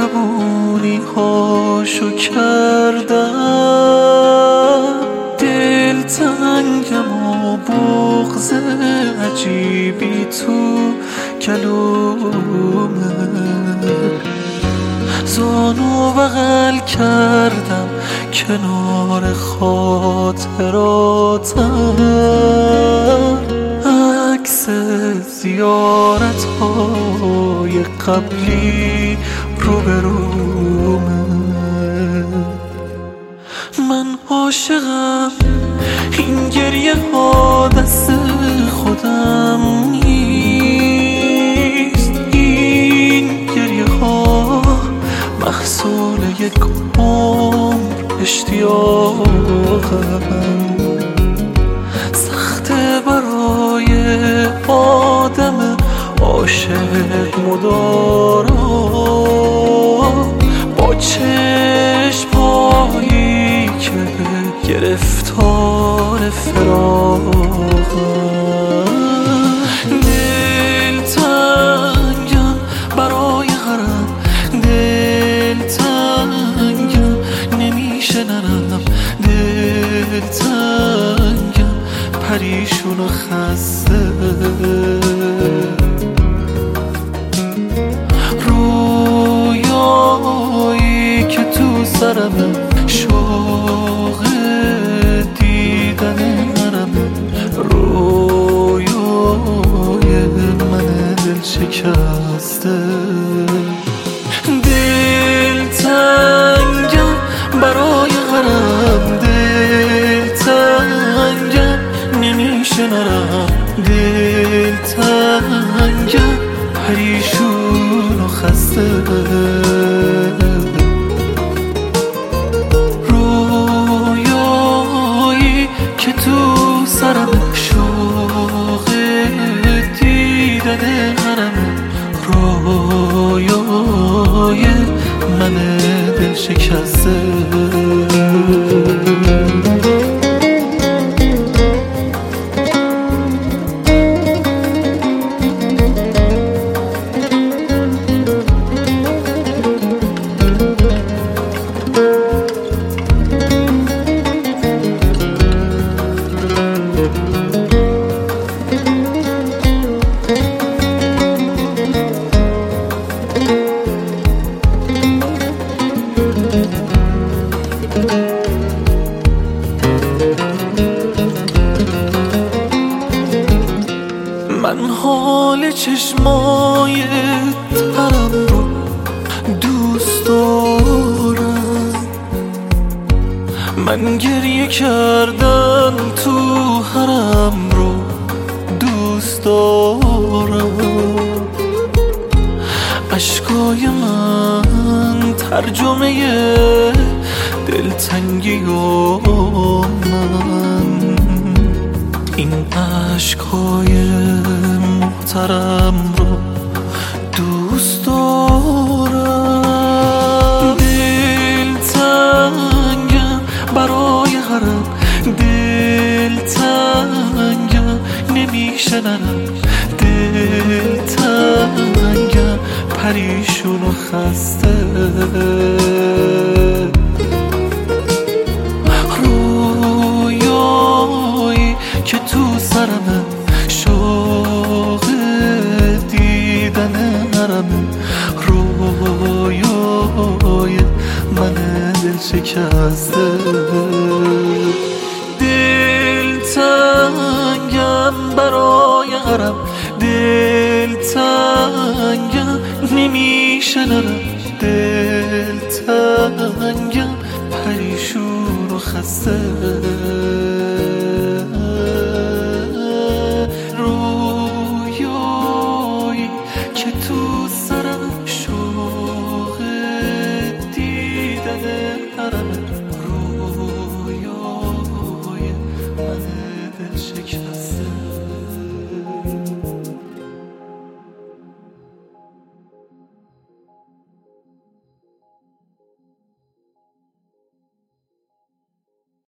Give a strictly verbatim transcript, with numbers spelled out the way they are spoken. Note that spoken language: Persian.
زبونی هاشو کردم، دل تنگم و بغض عجیبی تو کلومه، زانو بغل کردم کنار خاطراتم، عکس زیارت های قبلی روبرومه. من عاشقم، این گریه ها دست خودم نیست، این گریه ها محصول یک عمر اشتیاقم، سخته برای آدم عاشق مدارا با چشم‌هایی که گرفتار فراقم. دل تنگم برای غرم، دل تنگم نمیشه نرم، دل تنگم پریشون و خسته، رویایی که تو سرمه، شوق دیدن نرمه، رویای من دل شکسته. دل تنگم برای غرم، دل تنگم نمیشه نرم، دل تنگم پریشون و خسته، رویایی که تو سرم، شوق دیدن غرم، رویای من دل شکسته. من حال چشمای ترم رو دوست دارم، من گریه کردن تو حرم رو دوست دارم، اشکای من ترجمه دلتنگی و من، این عشقای محترم رو دوست دارم. دل تنگم برای غرم، دل تنگم نمیشه نرم، دل تنگم پریشون و خسته، رویایی که تو سرمه، شوق دیدن نرمه، رویای من دل شکسته. دل تنگم برای غرم، دل تنگم نمیشه نرم، دل تنگم پریشون و خسته.